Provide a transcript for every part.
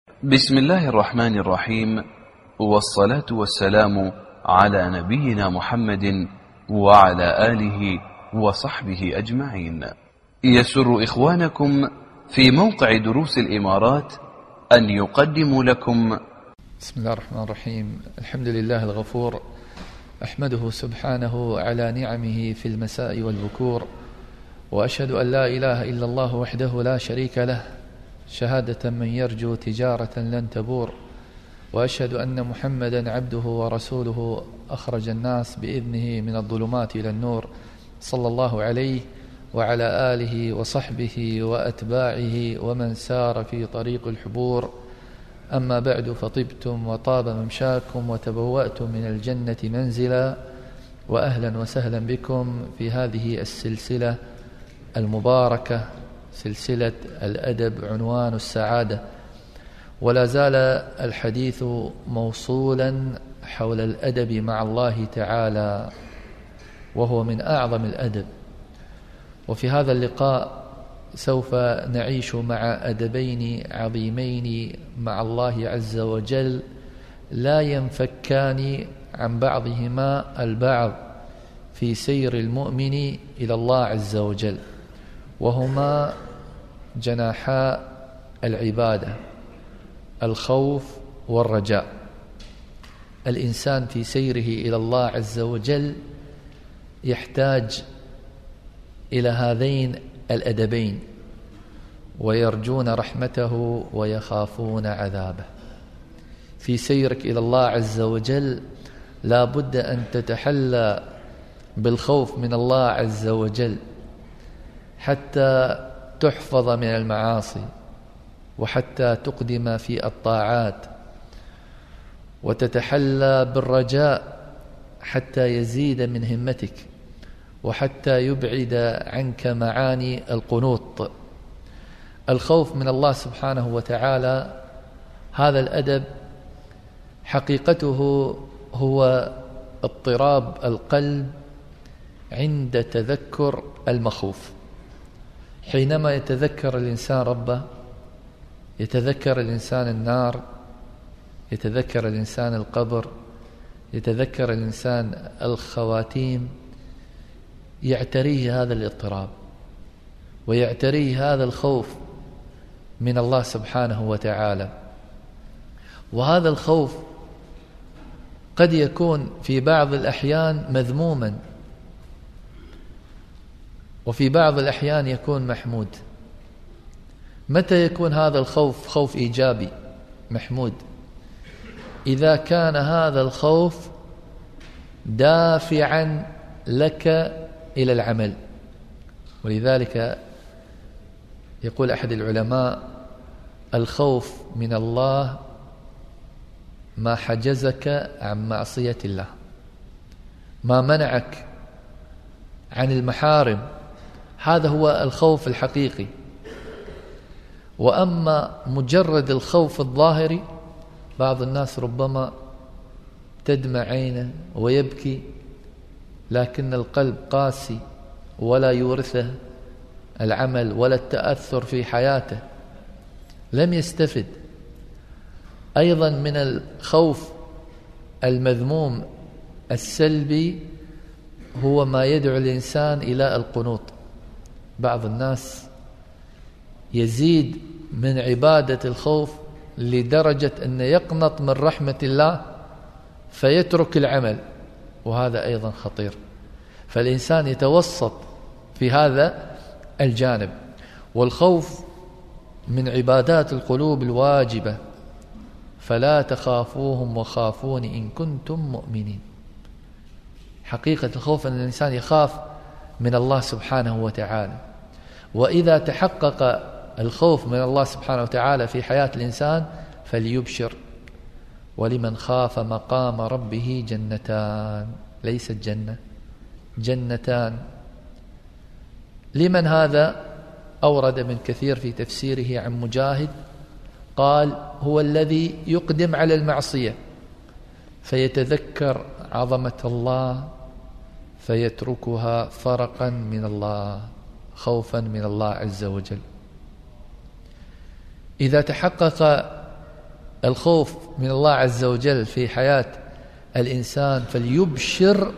بسم الله الرحمن الرحيم، والصلاة والسلام على نبينا محمد وعلى آله وصحبه أجمعين. يسر إخوانكم في موقع دروس الإمارات أن يقدموا لكم بسم الله الرحمن الرحيم. الحمد لله الغفور، أحمده سبحانه على نعمه في المساء والبكور، وأشهد أن لا إله إلا الله وحده لا شريك له شهادة من يرجو تجارة لن تبور، وأشهد أن محمدا عبده ورسوله أخرج الناس بإذنه من الظلمات إلى النور، صلى الله عليه وعلى آله وصحبه وأتباعه ومن سار في طريق الحبور. أما بعد، فطبتم وطاب ممشاكم وتبوأتم من الجنة منزلا، وأهلا وسهلا بكم في هذه السلسلة المباركة، سلسلة الأدب عنوان السعادة. ولا زال الحديث موصولا حول الأدب مع الله تعالى، وهو من أعظم الأدب. وفي هذا اللقاء سوف نعيش مع أدبين عظيمين مع الله عز وجل، لا ينفكان عن بعضهما البعض في سير المؤمن إلى الله عز وجل، وهما جناحا العبادة، الخوف والرجاء. الإنسان في سيره إلى الله عز وجل يحتاج إلى هذين الأدبين، ويرجون رحمته ويخافون عذابه. في سيرك إلى الله عز وجل لا بد أن تتحلى بالخوف من الله عز وجل حتى تحفظ من المعاصي، وحتى تقدم في الطاعات، وتتحلى بالرجاء حتى يزيد من همتك، وحتى يبعد عنك معاني القنوط. الخوف من الله سبحانه وتعالى، هذا الأدب حقيقته هو اضطراب القلب عند تذكر المخوف. حينما يتذكر الإنسان ربه، يتذكر الإنسان النار، يتذكر الإنسان القبر، يتذكر الإنسان الخواتيم، يعتريه هذا الاضطراب، ويعتريه هذا الخوف من الله سبحانه وتعالى. وهذا الخوف قد يكون في بعض الأحيان مذموما، وفي بعض الأحيان يكون محمود. متى يكون هذا الخوف خوف إيجابي محمود؟ إذا كان هذا الخوف دافعا لك إلى العمل. ولذلك يقول أحد العلماء: الخوف من الله ما حجزك عن معصية الله، ما منعك عن المحارم، هذا هو الخوف الحقيقي. وأما مجرد الخوف الظاهري، بعض الناس ربما تدمع عينه ويبكي، لكن القلب قاسي ولا يورثه العمل ولا التأثر في حياته، لم يستفد. أيضا من الخوف المذموم السلبي هو ما يدعو الإنسان إلى القنوط. بعض الناس يزيد من عبادة الخوف لدرجة أن يقنط من رحمة الله فيترك العمل، وهذا أيضا خطير. فالإنسان يتوسط في هذا الجانب. والخوف من عبادات القلوب الواجبة، فلا تخافوهم وخافون إن كنتم مؤمنين. حقيقة الخوف أن الإنسان يخاف من الله سبحانه وتعالى. وإذا تحقق الخوف من الله سبحانه وتعالى في حياة الإنسان فليبشر، ولمن خاف مقام ربه جنتان، ليست جنة، جنتان. لمن هذا؟ أورد من كثير في تفسيره عن مجاهد، قال: هو الذي يقدم على المعصية فيتذكر عظمة الله فيتركها فرقا من الله، خوفا من الله عز وجل. إذا تحقق الخوف من الله عز وجل في حياة الإنسان فليبشر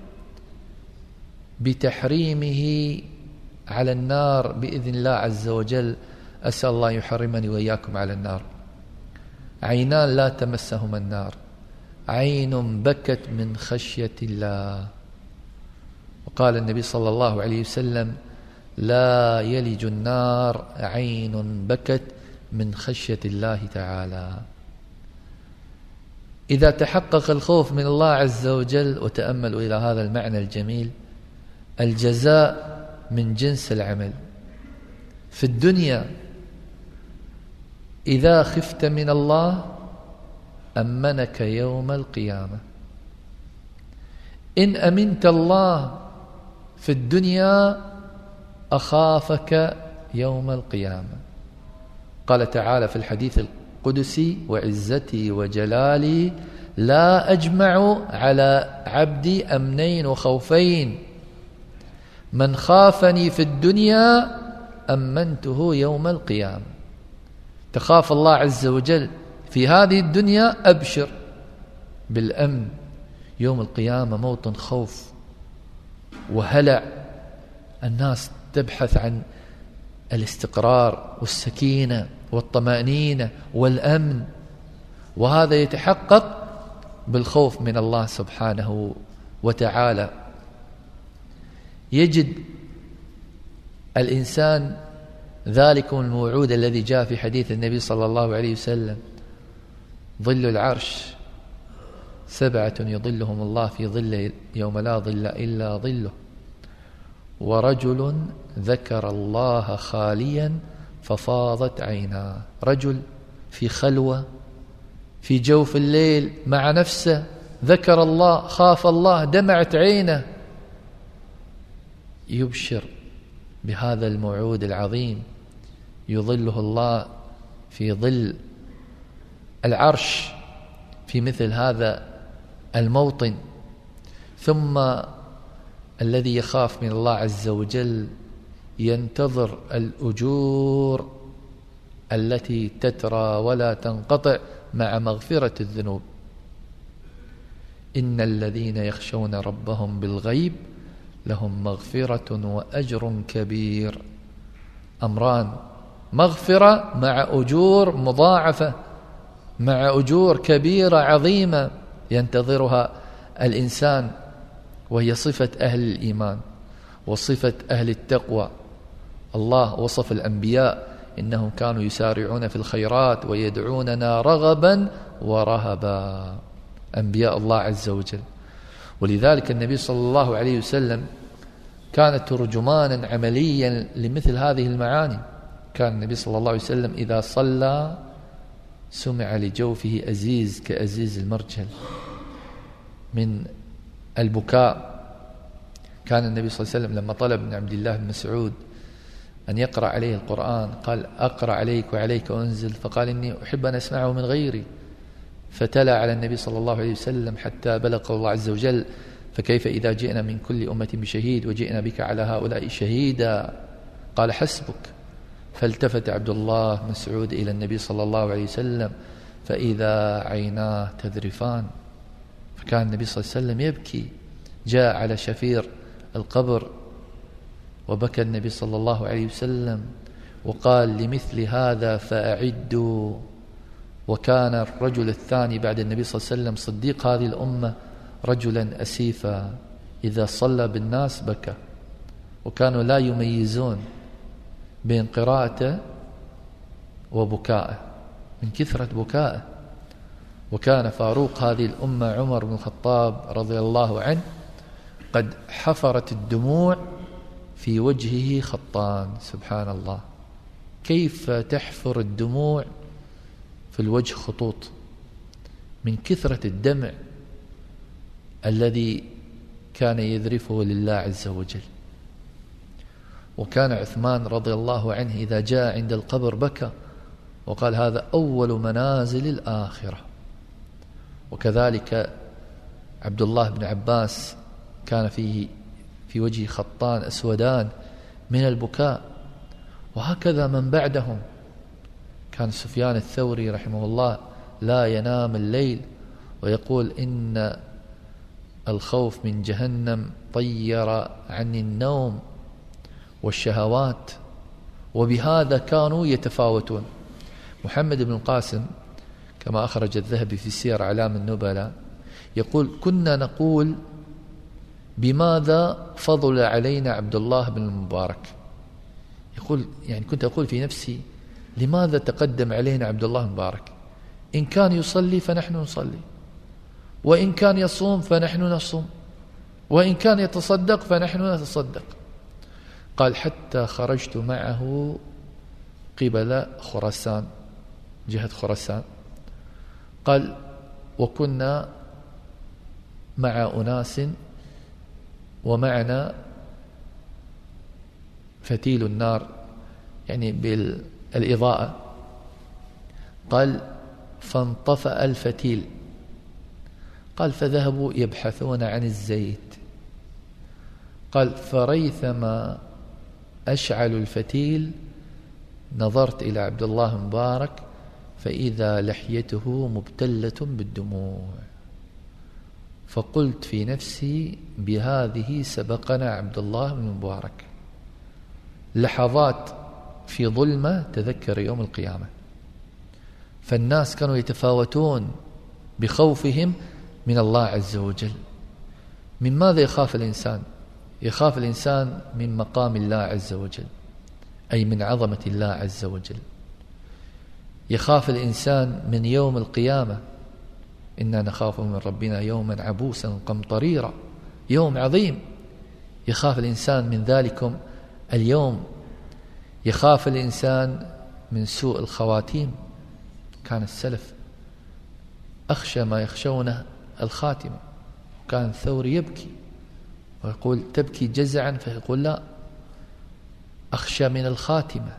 بتحريمه على النار بإذن الله عز وجل. أسأل الله يحرمني وإياكم على النار. عينان لا تمسهما النار، عين بكت من خشية الله. وقال النبي صلى الله عليه وسلم: لا يلج النار عين بكت من خشية الله تعالى. إذا تحقق الخوف من الله عز وجل، وتأملوا إلى هذا المعنى الجميل، الجزاء من جنس العمل. في الدنيا إذا خفت من الله أمنك يوم القيامة. إن أمنت الله في الدنيا أخافك يوم القيامة. قال تعالى في الحديث القدسي: وعزتي وجلالي لا أجمع على عبدي أمنين وخوفين، من خافني في الدنيا أمنته يوم القيامة. تخاف الله عز وجل في هذه الدنيا، أبشر بالأمن. يوم القيامة موطن خوف وهلع، الناس تبحث عن الاستقرار والسكينة والطمأنينة والأمن، وهذا يتحقق بالخوف من الله سبحانه وتعالى. يجد الإنسان ذلكم الموعود الذي جاء في حديث النبي صلى الله عليه وسلم: ظل العرش 7 يظلهم الله في ظله يوم لا ظل إلا ظله، ورجل ذكر الله خاليا ففاضت عيناه. رجل في خلوة في جوف الليل مع نفسه، ذكر الله، خاف الله، دمعت عينه، يبشر بهذا الموعود العظيم، يظله الله في ظل العرش في مثل هذا الموطن. ثم الذي يخاف من الله عز وجل ينتظر الأجور التي تترى ولا تنقطع مع مغفرة الذنوب. إن الذين يخشون ربهم بالغيب لهم مغفرة وأجر كبير. أمران: مغفرة مع أجور مضاعفة، مع أجور كبيرة عظيمة ينتظرها الإنسان، وهي صفة أهل الإيمان وصفة أهل التقوى. الله وصف الأنبياء إنهم كانوا يسارعون في الخيرات ويدعوننا رغبا ورهبا، أنبياء الله عز وجل. ولذلك النبي صلى الله عليه وسلم كان ترجمانا عمليا لمثل هذه المعاني. كان النبي صلى الله عليه وسلم إذا صلى سمع لجوفه أزيز كأزيز المرجل من البكاء. كان النبي صلى الله عليه وسلم لما طلب من عبد الله بن مسعود أن يقرأ عليه القرآن قال: أقرأ عليك وعليك أنزل، فقال: إني أحب أن أسمعه من غيري، فتلا على النبي صلى الله عليه وسلم حتى بلغ الله عز وجل: فكيف إذا جئنا من كل أمة بشهيد وجئنا بك على هؤلاء شهيدا؟ قال: حسبك. فالتفت عبد الله مسعود إلى النبي صلى الله عليه وسلم فإذا عيناه تذرفان، فكان النبي صلى الله عليه وسلم يبكي. جاء على شفير القبر وبكى النبي صلى الله عليه وسلم وقال: لمثل هذا فأعدوا. وكان الرجل الثاني بعد النبي صلى الله عليه وسلم صديق هذه الأمة رجلا أسيفا، إذا صلى بالناس بكى، وكانوا لا يميزون بين قراءته وبكائه من كثرة بكائه. وكان فاروق هذه الأمة عمر بن الخطاب رضي الله عنه قد حفرت الدموع في وجهه خطان. سبحان الله، كيف تحفر الدموع في الوجه خطوط من كثرة الدمع الذي كان يذرفه لله عز وجل. وكان عثمان رضي الله عنه إذا جاء عند القبر بكى وقال: هذا أول منازل الآخرة. وكذلك عبد الله بن عباس كان فيه في وجهه خطان أسودان من البكاء. وهكذا من بعدهم. كان سفيان الثوري رحمه الله لا ينام الليل، ويقول إن الخوف من جهنم طير عن النوم والشهوات، وبهذا كانوا يتفاوتون. محمد بن القاسم كما أخرج الذهبي في سير أعلام النبلاء يقول: كنا نقول بماذا فضل علينا عبد الله بن المبارك. يقول يعني كنت أقول في نفسي لماذا تقدم علينا عبد الله بن المبارك؟ إن كان يصلي فنحن نصلي، وإن كان يصوم فنحن نصوم، وإن كان يتصدق فنحن نتصدق. قال: حتى خرجت معه قبل خراسان، جهة خراسان. قال: وكنا مع أناس ومعنا فتيل النار يعني بالإضاءة. قال: فانطفأ الفتيل. قال: فذهبوا يبحثون عن الزيت. قال: فريثما أشعل الفتيل نظرت إلى عبد الله المبارك فإذا لحيته مبتلة بالدموع، فقلت في نفسي بهذه سبقنا عبد الله بن المبارك. لحظات في ظلمة تذكر يوم القيامة. فالناس كانوا يتفاوتون بخوفهم من الله عز وجل. من ماذا يخاف الإنسان؟ يخاف الإنسان من مقام الله عز وجل، أي من عظمة الله عز وجل. يخاف الإنسان من يوم القيامة: إنا نخاف من ربنا يوما عبوسا قمطريرا، يوم عظيم. يخاف الإنسان من ذلكم اليوم. يخاف الإنسان من سوء الخواتيم. كان السلف أخشى ما يخشونه الخاتمة. كان الثوري يبكي ويقول: تبكي جزعا؟ فيقول: لا، أخشى من الخاتمة.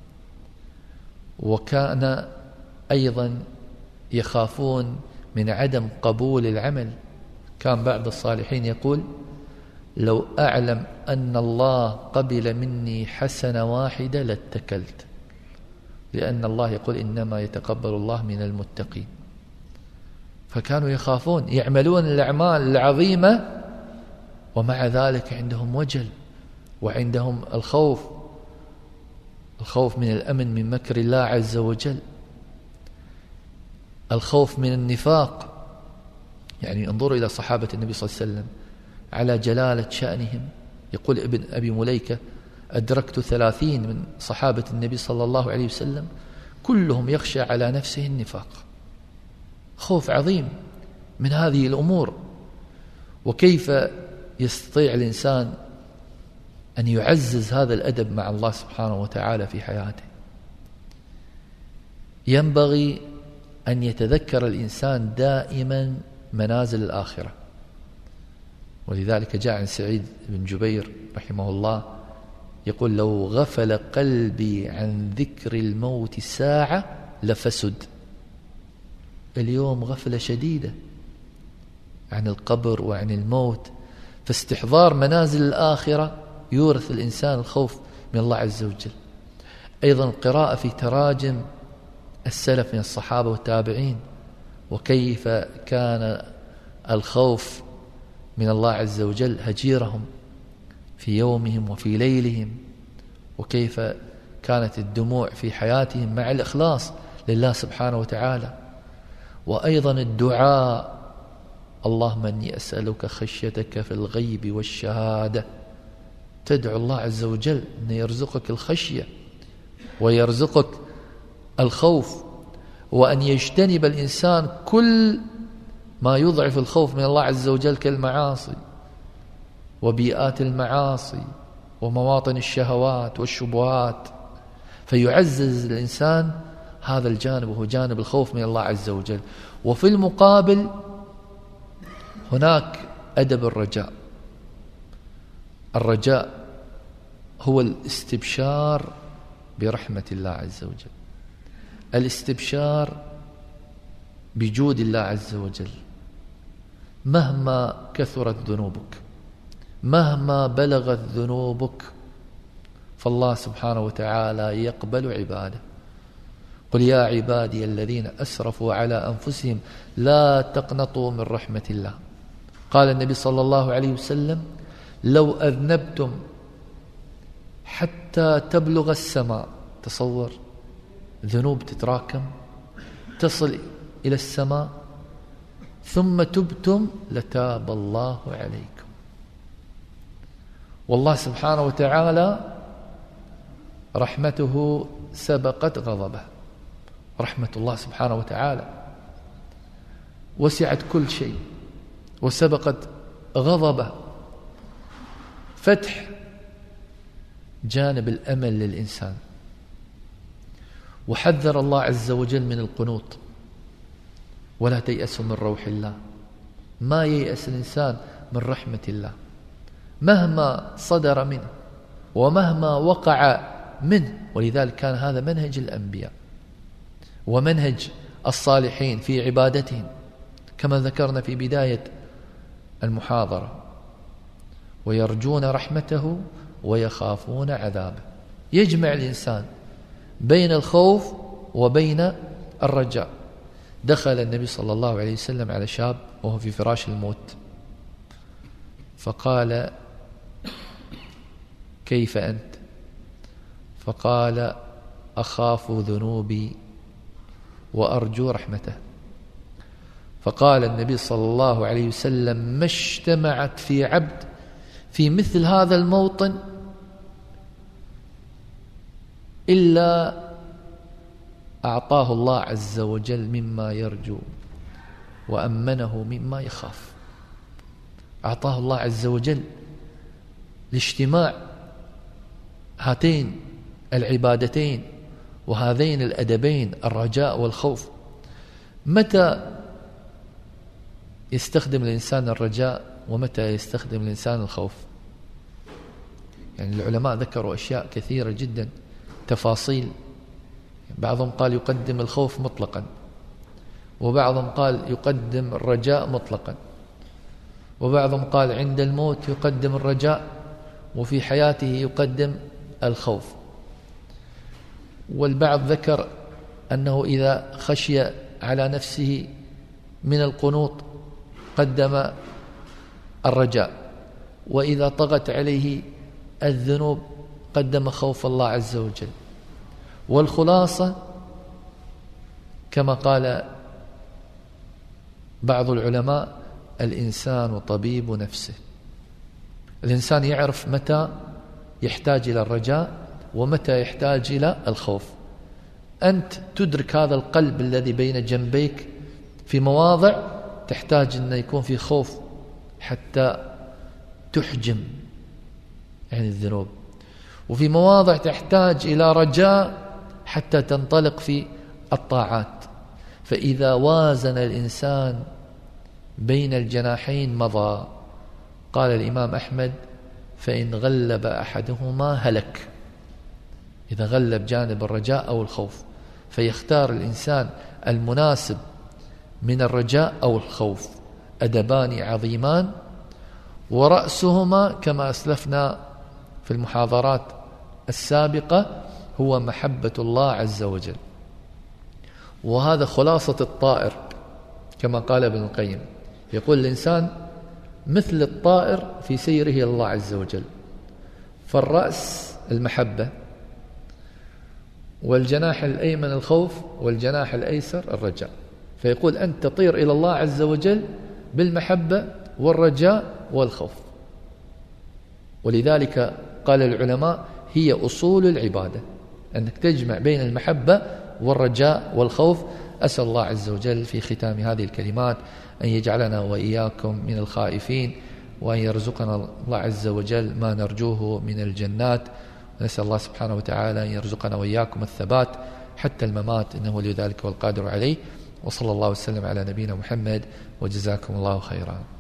وكان أيضا يخافون من عدم قبول العمل. كان بعض الصالحين يقول: لو أعلم أن الله قبل مني حسنة واحدة لاتكلت، لأن الله يقول: إنما يتقبل الله من المتقين. فكانوا يخافون، يعملون الأعمال العظيمة ومع ذلك عندهم وجل وعندهم الخوف من الأمن من مكر الله عز وجل، الخوف من النفاق. يعني انظروا إلى صحابة النبي صلى الله عليه وسلم على جلالة شأنهم. يقول ابن أبي مليكة: أدركت 30 من صحابة النبي صلى الله عليه وسلم كلهم يخشى على نفسه النفاق. خوف عظيم من هذه الأمور. وكيف يستطيع الإنسان أن يعزز هذا الأدب مع الله سبحانه وتعالى في حياته؟ ينبغي أن يتذكر الإنسان دائما منازل الآخرة. ولذلك جاء عن سعيد بن جبير رحمه الله يقول: لو غفل قلبي عن ذكر الموت ساعة لفسد. اليوم غفلة شديدة عن القبر وعن الموت، فاستحضار منازل الآخرة يورث الإنسان الخوف من الله عز وجل. أيضا القراءة في تراجم السلف من الصحابة والتابعين، وكيف كان الخوف من الله عز وجل هجيرهم في يومهم وفي ليلهم، وكيف كانت الدموع في حياتهم مع الإخلاص لله سبحانه وتعالى. وأيضا الدعاء: اللهم إني أسألك خشيتك في الغيب والشهادة. تدعو الله عز وجل أن يرزقك الخشية ويرزقك الخوف، وأن يجتنب الإنسان كل ما يضعف الخوف من الله عز وجل كالمعاصي وبيئات المعاصي ومواطن الشهوات والشبهات، فيعزز الإنسان هذا الجانب وهو جانب الخوف من الله عز وجل. وفي المقابل هناك أدب الرجاء. الرجاء هو الاستبشار برحمة الله عز وجل، الاستبشار بجود الله عز وجل. مهما كثرت ذنوبك، مهما بلغت ذنوبك، فالله سبحانه وتعالى يقبل عباده. قل يا عبادي الذين أسرفوا على أنفسهم لا تقنطوا من رحمة الله. قال النبي صلى الله عليه وسلم لو أذنبتم حتى تبلغ السماء، تصور ذنوب تتراكم تصل إلى السماء، ثم تبتم لتاب الله عليكم. والله سبحانه وتعالى رحمته سبقت غضبه. رحمة الله سبحانه وتعالى وسعت كل شيء وسبقت غضبه. فتح جانب الأمل للإنسان، وحذر الله عز وجل من القنوط. ولا تيأسوا من روح الله، ما ييأس الإنسان من رحمة الله مهما صدر منه ومهما وقع منه. ولذلك كان هذا منهج الأنبياء ومنهج الصالحين في عبادتهم كما ذكرنا في بداية المحاضرة: ويرجون رحمته ويخافون عذابه. يجمع الإنسان بين الخوف وبين الرجاء. دخل النبي صلى الله عليه وسلم على شاب وهو في فراش الموت، فقال: كيف أنت؟ فقال: أخاف ذنوبي وأرجو رحمته. فقال النبي صلى الله عليه وسلم: ما اجتمعت في عبد في مثل هذا الموطن إلا أعطاه الله عز وجل مما يرجو وأمنه مما يخاف. أعطاه الله عز وجل لاجتماع هاتين العبادتين وهذين الأدبين، الرجاء والخوف. متى يستخدم الإنسان الرجاء ومتى يستخدم الإنسان الخوف؟ يعني العلماء ذكروا أشياء كثيرة جدا، تفاصيل. بعضهم قال يقدم الخوف مطلقا، وبعضهم قال يقدم الرجاء مطلقا، وبعضهم قال عند الموت يقدم الرجاء وفي حياته يقدم الخوف. والبعض ذكر أنه إذا خشي على نفسه من القنوط قدم الرجاء، وإذا طغت عليه الذنوب قدم خوف الله عز وجل. والخلاصة كما قال بعض العلماء: الإنسان طبيب نفسه. الإنسان يعرف متى يحتاج إلى الرجاء ومتى يحتاج إلى الخوف. أنت تدرك هذا القلب الذي بين جنبيك في مواضع تحتاج أن يكون في خوف حتى تحجم يعني الذنوب، وفي مواضع تحتاج إلى رجاء حتى تنطلق في الطاعات. فإذا وازن الإنسان بين الجناحين مضى. قال الإمام أحمد: فإن غلب أحدهما هلك. إذا غلب جانب الرجاء أو الخوف، فيختار الإنسان المناسب من الرجاء أو الخوف. أدبان عظيمان، ورأسهما كما أسلفنا في المحاضرات السابقة هو محبة الله عز وجل. وهذا خلاصة الطائر كما قال ابن القيم. يقول الإنسان مثل الطائر في سيره إلى الله عز وجل، فالرأس المحبة، والجناح الأيمن الخوف، والجناح الأيسر الرجاء. فيقول أنت تطير إلى الله عز وجل بالمحبة والرجاء والخوف. ولذلك قال العلماء: هي أصول العبادة، أنك تجمع بين المحبة والرجاء والخوف. أسأل الله عز وجل في ختام هذه الكلمات أن يجعلنا وإياكم من الخائفين، وأن يرزقنا الله عز وجل ما نرجوه من الجنات. ونسأل الله سبحانه وتعالى أن يرزقنا وإياكم الثبات حتى الممات، إنه ولي ذلك والقادر عليه. وصلى الله وسلم على نبينا محمد، وجزاكم الله خيرا.